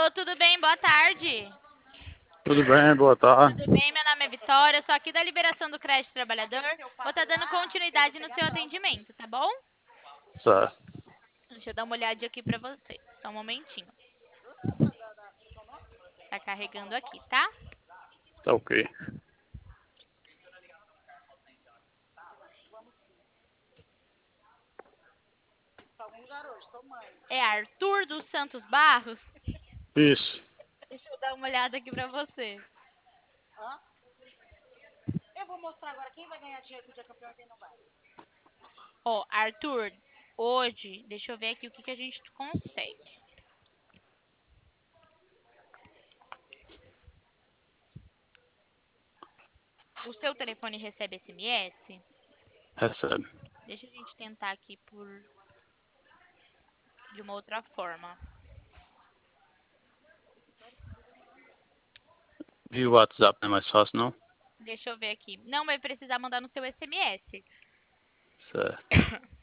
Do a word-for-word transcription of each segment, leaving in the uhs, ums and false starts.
Alô, tudo bem? Boa tarde. Tudo bem, boa tarde. Tudo bem? Meu nome é Vitória, eu sou aqui da Liberação do Crédito Trabalhador. Vou estar dando continuidade no seu atendimento, tá bom? Certo, Deixa eu dar uma olhadinha aqui pra você. Só um momentinho. Tá carregando aqui, tá? tá ok. É Arthur dos Santos Barros? Isso, Deixa eu dar uma olhada aqui pra você. Ó, Arthur, hoje, deixa eu ver aqui o que, que a gente consegue. O seu telefone recebe S M S? recebe. Deixa a gente tentar aqui por de uma outra forma. Via WhatsApp não é mais fácil, não? Deixa eu ver aqui. Não vai precisar mandar no seu S M S. Certo.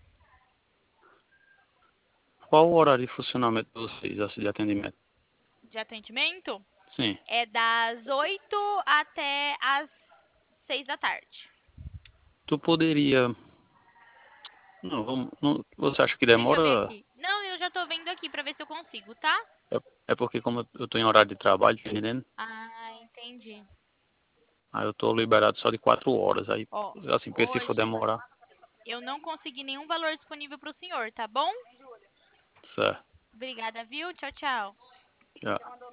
Qual o horário de funcionamento de vocês, assim, de atendimento? De atendimento Sim. é das oito até as seis da tarde. Tu poderia... Não, vamos... não- Você acha que Deixa eu ver demora? aqui. Não, eu já tô vendo aqui pra ver se eu consigo, tá? É, é porque como eu eu tô em horário de trabalho, tá entendendo? Ah, entendi. Aí eu tô liberado só de quatro horas. Aí, Ó, assim, porque se for hoje demorar... eu não consegui nenhum valor disponível pro senhor, tá bom? Certo. Obrigada, viu? Tchau, tchau. Já.